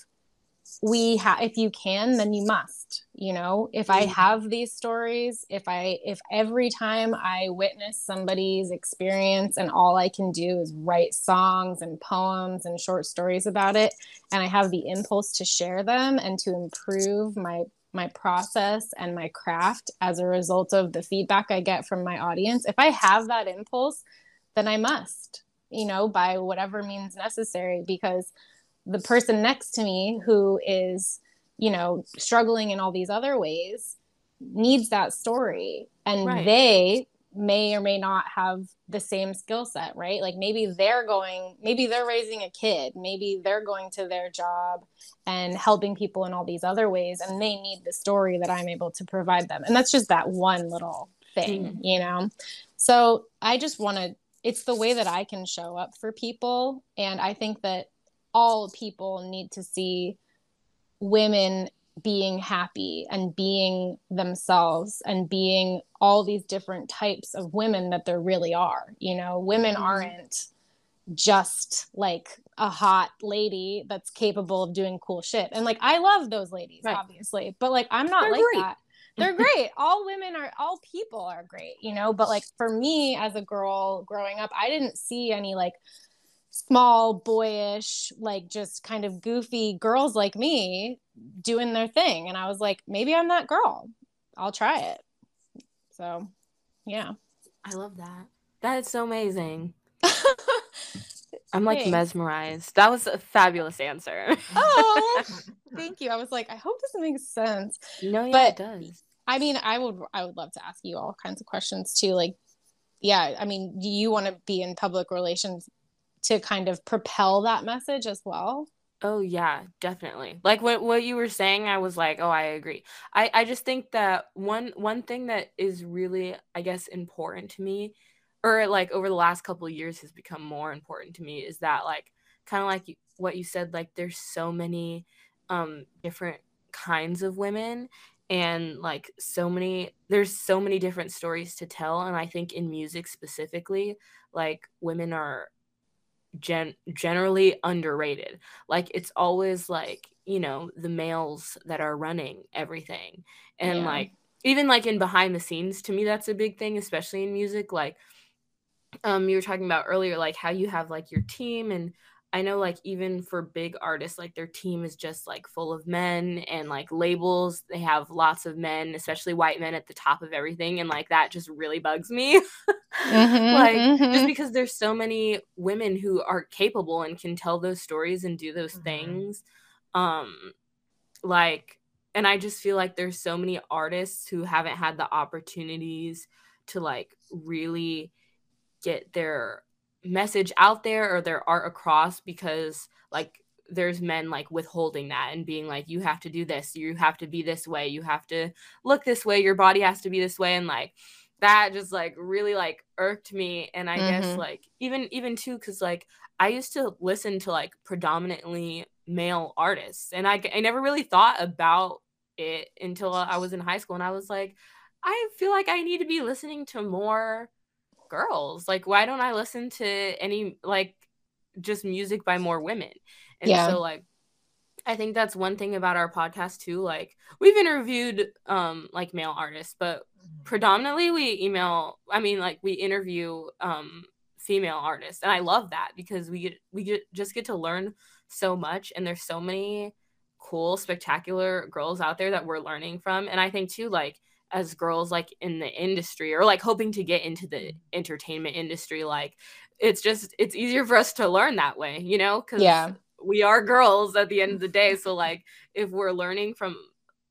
we have, if you can, then you must, you know, if I have these stories, if I, if every time I witness somebody's experience and all I can do is write songs and poems and short stories about it, and I have the impulse to share them and to improve my my process and my craft as a result of the feedback I get from my audience, if I have that impulse, then I must, you know, by whatever means necessary, because the person next to me who is, you know, struggling in all these other ways needs that story. And right. they may or may not have the same skill set, right? Like maybe they're going, maybe they're raising a kid, maybe they're going to their job and helping people in all these other ways, and they need the story that I'm able to provide them. And that's just that one little thing, mm. you know? So I just want to, it's the way that I can show up for people. And I think that all people need to see women being happy and being themselves and being all these different types of women that there really are. You know, women mm-hmm. aren't just like a hot lady that's capable of doing cool shit. And like, I love those ladies, right. obviously, but like, I'm not They're like great. that. They're great. All women are, all people are great, you know, but like for me as a girl growing up, I didn't see any like small, boyish, like just kind of goofy girls like me doing their thing. And I was like, maybe I'm that girl. I'll try it. So, yeah. I love that. That is so amazing. I'm like Thanks. mesmerized. That was a fabulous answer. Oh, thank you. I was like, I hope this makes sense. No, yeah, but, it does. I mean, I would, I would love to ask you all kinds of questions too. Like, yeah, I mean, do you want to be in public relations to kind of propel that message as well? Oh yeah, definitely. Like what what you were saying, I was like, oh, I agree. I, I just think that one one thing that is really, I guess, important to me, or like over the last couple of years has become more important to me, is that like kind of like what you said, like there's so many um different kinds of women, and like so many there's so many different stories to tell. And I think in music specifically, like women are gen generally underrated. Like it's always like, you know, the males that are running everything. And yeah. like even like in behind the scenes, to me that's a big thing, especially in music. Like um you were talking about earlier, like how you have like your team, and I know like even for big artists, like their team is just like full of men, and like labels, they have lots of men, especially white men at the top of everything. And like that just really bugs me. mm-hmm, like mm-hmm. just because there's so many women who are capable and can tell those stories and do those mm-hmm. things. Um, like, and I just feel like there's so many artists who haven't had the opportunities to like really get their message out there or their art across, because like there's men like withholding that and being like, you have to do this, you have to be this way, you have to look this way, your body has to be this way. And like that just like really like irked me. And I mm-hmm. guess like even even too, because like I used to listen to like predominantly male artists, and I, I never really thought about it until I was in high school, and I was like, I feel like I need to be listening to more girls. Like, why don't I listen to any like just music by more women? And yeah. so like I think that's one thing about our podcast too. Like we've interviewed um like male artists, but predominantly we email I mean like we interview um female artists, and I love that because we get we get just get to learn so much, and there's so many cool, spectacular girls out there that we're learning from. And I think too, like as girls like in the industry, or like hoping to get into the entertainment industry, like it's just it's easier for us to learn that way, you know, because yeah. we are girls at the end of the day. So like if we're learning from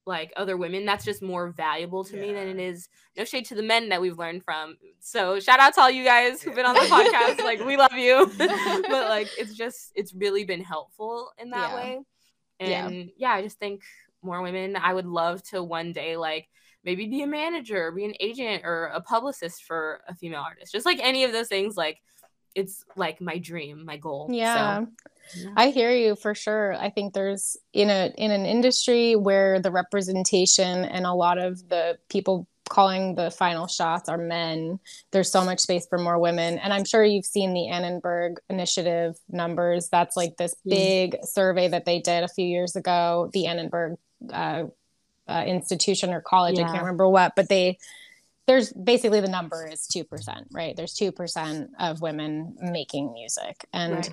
like other women, that's just more valuable to yeah. me than it is. No shade to the men that we've learned from. So shout out to all you guys who've been on the podcast. Like, we love you. But like, it's just, it's really been helpful in that yeah. way. And yeah. yeah, I just think more women, I would love to one day, like, maybe be a manager, be an agent, or a publicist for a female artist. Just like any of those things, like, it's like my dream, my goal. Yeah. So, yeah. I hear you for sure. I think there's in a in an industry where the representation and a lot of the people calling the final shots are men, there's so much space for more women. And I'm sure you've seen the Annenberg Initiative numbers. That's like this big mm. survey that they did a few years ago, the Annenberg uh, uh, institution or college, yeah. I can't remember what, but they there's basically the number is two percent, right? There's two percent of women making music. And right.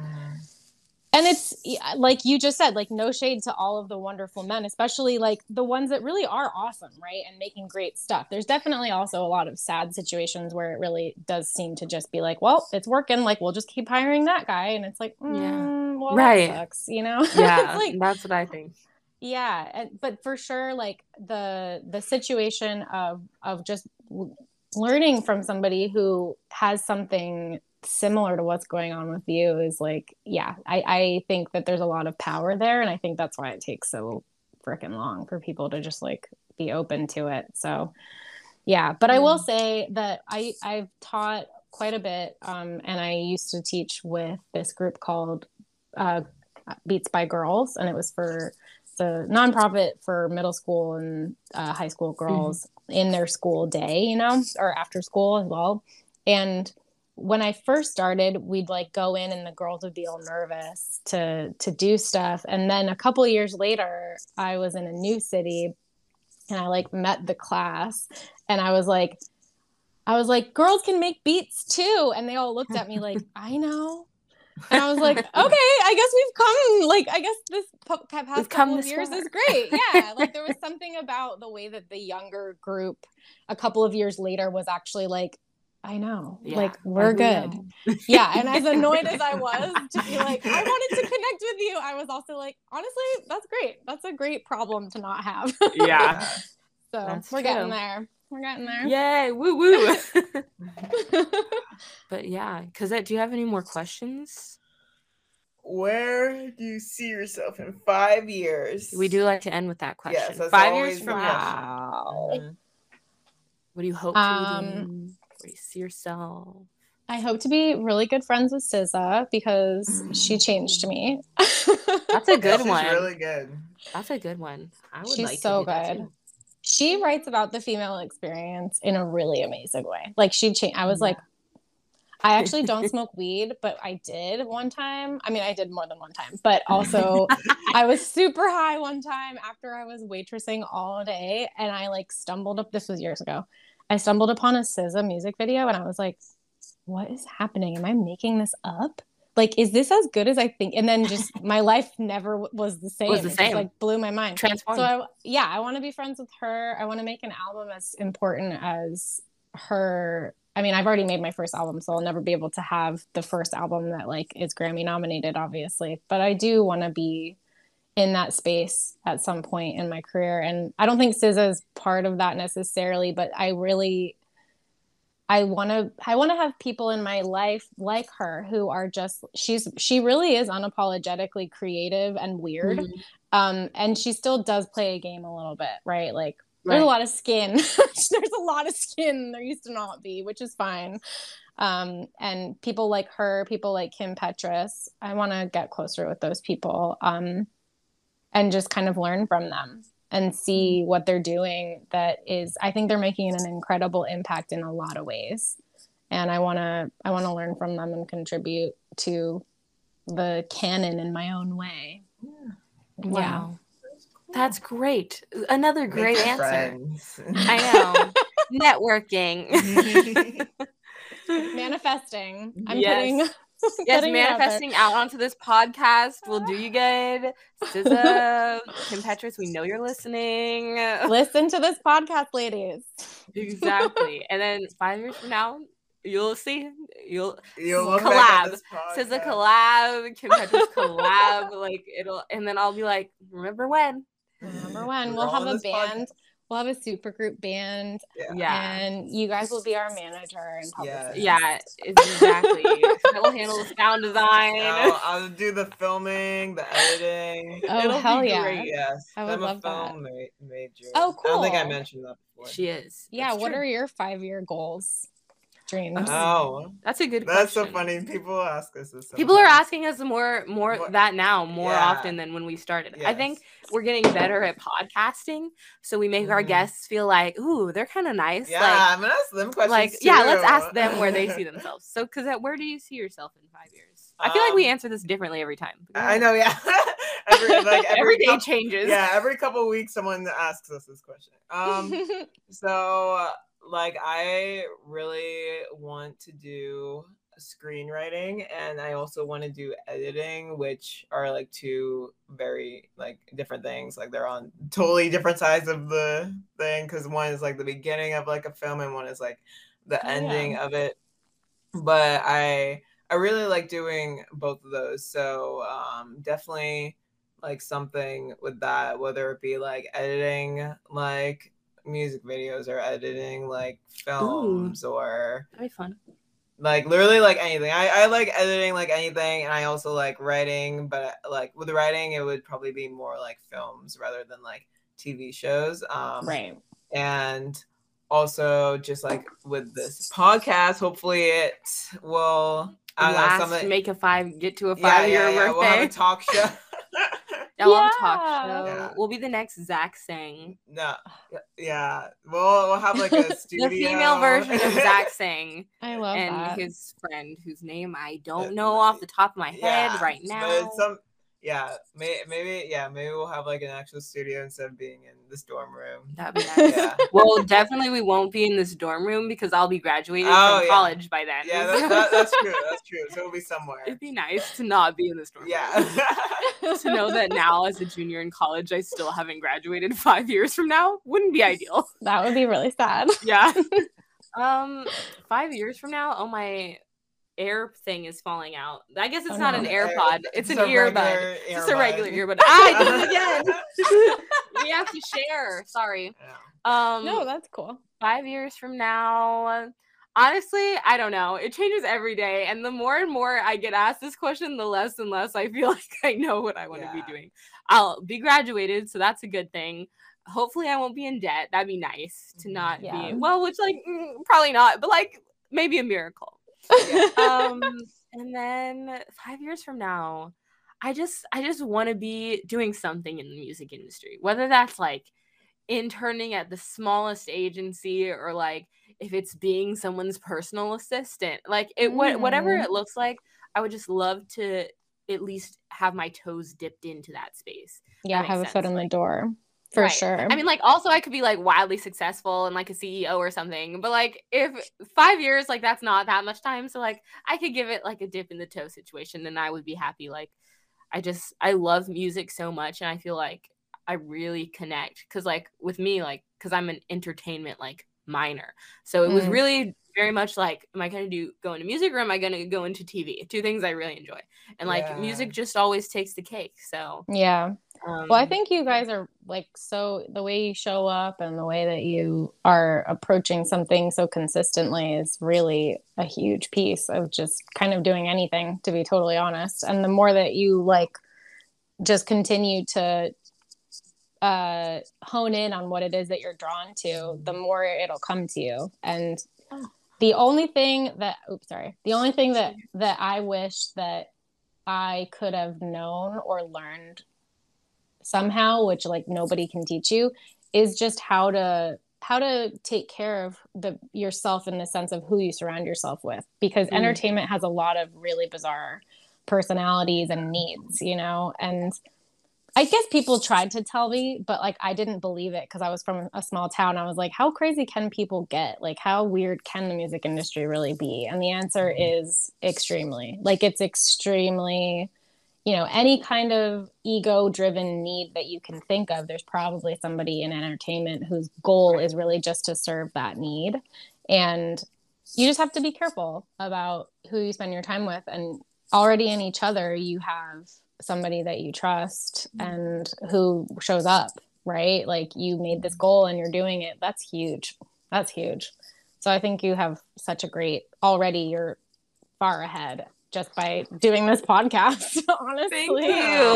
And it's like you just said, like, no shade to all of the wonderful men, especially like the ones that really are awesome, right? And making great stuff. There's definitely also a lot of sad situations where it really does seem to just be like, well, it's working. Like, we'll just keep hiring that guy. And it's like, mm, yeah, well, right. that sucks, you know? Yeah, like, that's what I think. Yeah. And, but for sure, like the the situation of of just learning from somebody who has something similar to what's going on with you is like, yeah, I, I think that there's a lot of power there. And I think that's why it takes so freaking long for people to just like be open to it. So yeah, but I will say that I, I've taught quite a bit. Um, and I used to teach with this group called uh, Beats by Girls. And it was for the nonprofit for middle school and uh, high school girls mm-hmm. in their school day, you know, or after school as well. And when I first started, we'd like go in and the girls would be all nervous to to do stuff. And then a couple of years later, I was in a new city and I like met the class and I was like, I was like, girls can make beats too. And they all looked at me like, I know. And I was like, okay, I guess we've come, like, I guess this po- past we've couple of years far. Is great. Yeah. Like there was something about the way that the younger group a couple of years later was actually like, I know, yeah, like we're good. Yeah. And as annoyed as I was to be like, I wanted to connect with you, I was also like, honestly, that's great. That's a great problem to not have. Yeah. So that's we're true. getting there. We're getting there. Yay. Woo woo. But yeah, Cosette, do you have any more questions? Where do you see yourself in five years? We do like to end with that question. Yes, five years from wow. now. Mm-hmm. What do you hope um, to be doing? Where do you see yourself? I hope to be really good friends with S Z A because mm-hmm. she changed me. That's a good She's one. Really good. That's a good one. I would She's like so to do that good. Too. She writes about the female experience in a really amazing way. Like she changed. I was yeah. like, I actually don't smoke weed, but I did one time. I mean, I did more than one time, but also I was super high one time after I was waitressing all day. And I like stumbled up, this was years ago. I stumbled upon a S Z A music video and I was like, what is happening? Am I making this up? Like, is this as good as I think? And then just my life never w- was the same. Was the it same. Just, like blew my mind. Transformed. So I, yeah, I want to be friends with her. I want to make an album as important as her. I mean, I've already made my first album, so I'll never be able to have the first album that like is Grammy nominated, obviously. But I do want to be in that space at some point in my career. And I don't think S Z A is part of that necessarily, but I really, I want to, I want to have people in my life like her who are just, she's, she really is unapologetically creative and weird. Mm-hmm. Um, and she still does play a game a little bit, right? Like there's right. a lot of skin. There's a lot of skin there used to not be, which is fine. Um, and people like her, people like Kim Petras, I want to get closer with those people. Um, and just kind of learn from them and see what they're doing that is, I think they're making an incredible impact in a lot of ways. And I want to, I want to learn from them and contribute to the canon in my own way. Yeah. Wow. That's great. Another great answer. Friends. I know. Networking. Manifesting. I'm yes. putting... Yes, manifesting out, out onto this podcast will do you good. S Z A, Kim Petras, we know you're listening. Listen to this podcast, ladies. Exactly. And then five years from now, you'll see. You'll, you'll collab. S Z A collab, Kim Petras collab. Like it'll, and then I'll be like, remember when? Number one, we'll have a band. Podcast. We'll have a super group band. Yeah. And you guys will be our manager and publicist. Yeah, exactly. I'll handle the sound design. I'll, I'll do the filming, the editing. Oh, It'll hell be yeah. great. Yes. I would I'm love a film that. ma- major. Oh, cool. I don't think I mentioned that before. She is. Yeah. That's what true. Are your five-year goals? Dreams. Oh, that's a good that's question. so funny. People ask us this. People are asking us more more what? that now more yeah. often than when we started. Yes. I think we're getting better at podcasting, so we make mm. our guests feel like, ooh, they're kind of nice. Yeah, like, I'm gonna ask them questions. Like, too. yeah, let's ask them where they see themselves. So, because where do you see yourself in five years? I feel um, like we answer this differently every time. I know, yeah. every like every, every day couple, changes. Yeah, every couple of weeks, someone asks us this question. Um, so. Like, I really want to do screenwriting, and I also want to do editing, which are like two very like different things. Like, they're on totally different sides of the thing, because one is like the beginning of like a film and one is like the oh, ending yeah. of it. But I I really like doing both of those, so um definitely like something with that, whether it be like editing like music videos or editing like films. Ooh, or that'd be fun. Like literally like anything. I, I like editing like anything, and I also like writing, but like with the writing it would probably be more like films rather than like T V shows. Um right. And also just like with this podcast, hopefully it will I don't last know, something, make a five get to a five yeah, year yeah, yeah. birthday. We'll have a talk show. Yeah, we'll have a talk show. Yeah. We'll be the next Zach Sang. No, yeah, we'll we'll have like a studio. The female version of Zach Sang. I love and that. And his friend, whose name I don't know off the top of my head yeah, right now. But some, yeah, may, maybe, yeah, maybe we'll have like an actual studio instead of being in this dorm room. That'd be nice. Yeah. Well, definitely we won't be in this dorm room because I'll be graduated oh, from yeah. college by then. Yeah, that, that, that's true. That's true. So it'll be somewhere. It'd be nice to not be in this dorm yeah. room. To know that now as a junior in college, I still haven't graduated five years from now wouldn't be ideal. That would be really sad. Yeah. um, five years from now, oh, my air thing is falling out. I guess it's oh, not no. an AirPod. It's, it's an earbud. It's just a regular earbud. Ah, I did it again. We have to share. Sorry. Yeah. Um, no, that's cool. Five years from now, honestly, I don't know. It changes every day. And the more and more I get asked this question, the less and less I feel like I know what I want to yeah. be doing. I'll be graduated, so that's a good thing. Hopefully I won't be in debt. That'd be nice to not yeah. be, well, which like, mm, probably not, but like maybe a miracle. Yeah. um, and then five years from now, I just, I just want to be doing something in the music industry, whether that's like interning at the smallest agency or like if it's being someone's personal assistant, like it, mm. what, whatever it looks like, I would just love to at least have my toes dipped into that space. Yeah, that have sense. a foot in the door. For right. sure. I mean, like, also I could be like wildly successful and like a C E O or something, but like if five years, like that's not that much time. So like I could give it like a dip in the toe situation and I would be happy. Like I just, I love music so much. And I feel like I really connect because like with me, like, cause I'm an entertainment like minor. So it mm. was really very much like, am I going to do go into music or am I going to go into T V? Two things I really enjoy. And like yeah. music just always takes the cake. So yeah. Um, well, I think you guys are like, so the way you show up and the way that you are approaching something so consistently is really a huge piece of just kind of doing anything, to be totally honest. And the more that you like just continue to uh, hone in on what it is that you're drawn to, the more it'll come to you. And the only thing that, oops, sorry, the only thing that, that I wish that I could have known or learned somehow, which like nobody can teach you, is just how to how to take care of the yourself in the sense of who you surround yourself with, because mm. entertainment has a lot of really bizarre personalities and needs, you know. And I guess people tried to tell me, but like I didn't believe it because I was from a small town. I was like, how crazy can people get? Like how weird can the music industry really be? And the answer is extremely. Like it's extremely, you know, any kind of ego-driven need that you can think of, there's probably somebody in entertainment whose goal is really just to serve that need. And you just have to be careful about who you spend your time with. And already in each other, you have somebody that you trust and who shows up, right? Like you made this goal and you're doing it. That's huge. That's huge. So I think you have such a great, already you're far ahead just by doing this podcast, honestly. Thank you.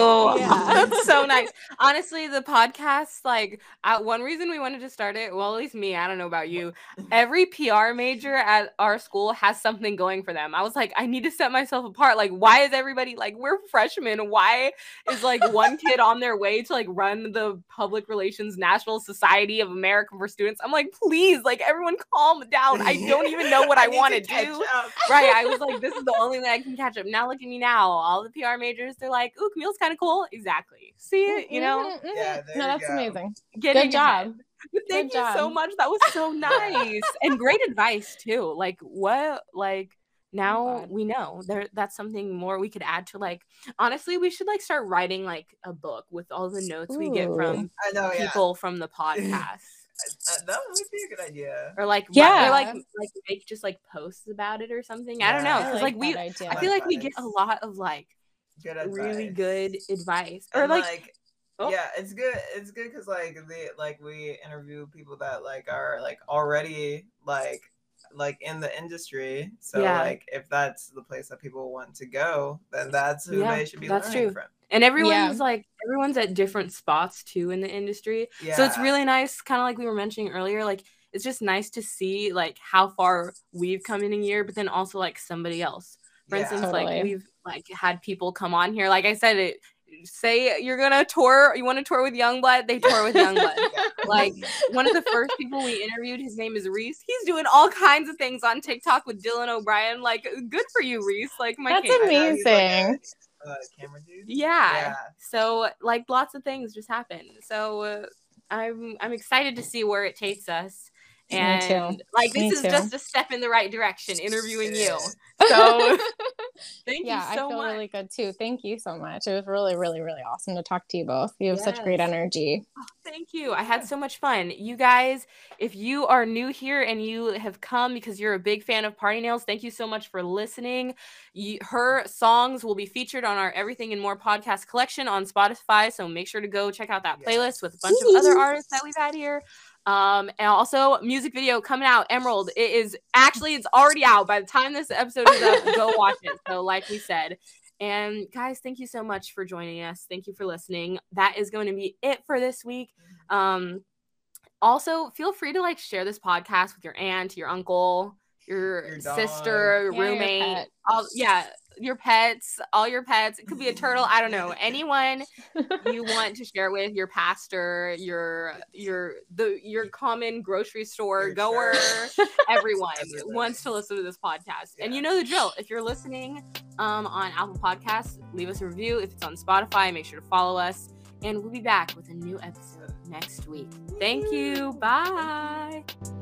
Yeah. That's so nice. Honestly, the podcast, like, uh, one reason we wanted to start it, well, at least me, I don't know about you, every P R major at our school has something going for them. I was like, I need to set myself apart. Like, why is everybody, like, we're freshmen. Why is, like, one kid on their way to, like, run the Public Relations National Society of America for Students? I'm like, please, like, everyone calm down. I don't even know what I, I want to do. Up. Right. I was like, this is the only thing I can catch up. Now look at me now. All the P R majors, they're like, ooh, Camille's kind of cool. Exactly. See it, you know? Mm-hmm. Yeah, no, that's go. amazing. Getting Good job. But thank Good you job. so much. That was so nice. And great advice too. Like what, like now oh we know there that's something more we could add to, like, honestly, we should like start writing like a book with all the notes Ooh. we get from I know, people yeah. from the podcast. Uh, that would be a good idea. Or like, yeah, or like, like make just like posts about it or something. Yeah, I don't know, because like, like we, idea. I feel like we get a lot of like good really good advice. And or like, like oh. yeah, it's good. It's good because like the like we interview people that like are like already like like in the industry. So yeah. like if that's the place that people want to go, then that's who yeah, they should be learning true. from. And everyone's yeah. like, everyone's at different spots too in the industry. Yeah. So it's really nice, kind of like we were mentioning earlier, like it's just nice to see like how far we've come in a year, but then also like somebody else. For yeah, instance, totally. like we've like had people come on here. Like I said, it say you're gonna tour, you want to tour with Youngblood, they tour with Youngblood. yeah. Like one of the first people we interviewed, his name is Reese. He's doing all kinds of things on TikTok with Dylan O'Brien. Like, good for you, Reese. Like my That's kid. amazing. Uh, camera dude. Yeah. yeah. So like lots of things just happen. So uh, I'm I'm excited to see where it takes us. And Me too. like this Me is too. just a step in the right direction, interviewing you. So thank yeah, you so I feel much. really good too. Thank you so much. It was really, really, really awesome to talk to you both. You have yes. such great energy. Oh, thank you. I had so much fun. You guys, if you are new here and you have come because you're a big fan of Party Nails, thank you so much for listening. You, her songs will be featured on our Everything and More podcast collection on Spotify. So make sure to go check out that yes. playlist with a bunch of other artists that we've had here. Um, and also music video coming out, Emerald. It is actually, it's already out. By the time this episode is up, go watch it. So like we said, and guys, thank you so much for joining us. Thank you for listening. That is going to be it for this week. Um, also feel free to like share this podcast with your aunt, your uncle, your, your sister, yeah, roommate, your all, yeah, your pets, all your pets. It could be a turtle. I don't know. Anyone you want to share with, your pastor, your your the your common grocery store your goer, everyone wants to listen to this podcast. Yeah. And you know the drill. If you're listening um, on Apple Podcasts, leave us a review. If it's on Spotify, make sure to follow us. And we'll be back with a new episode next week. Thank you. Bye.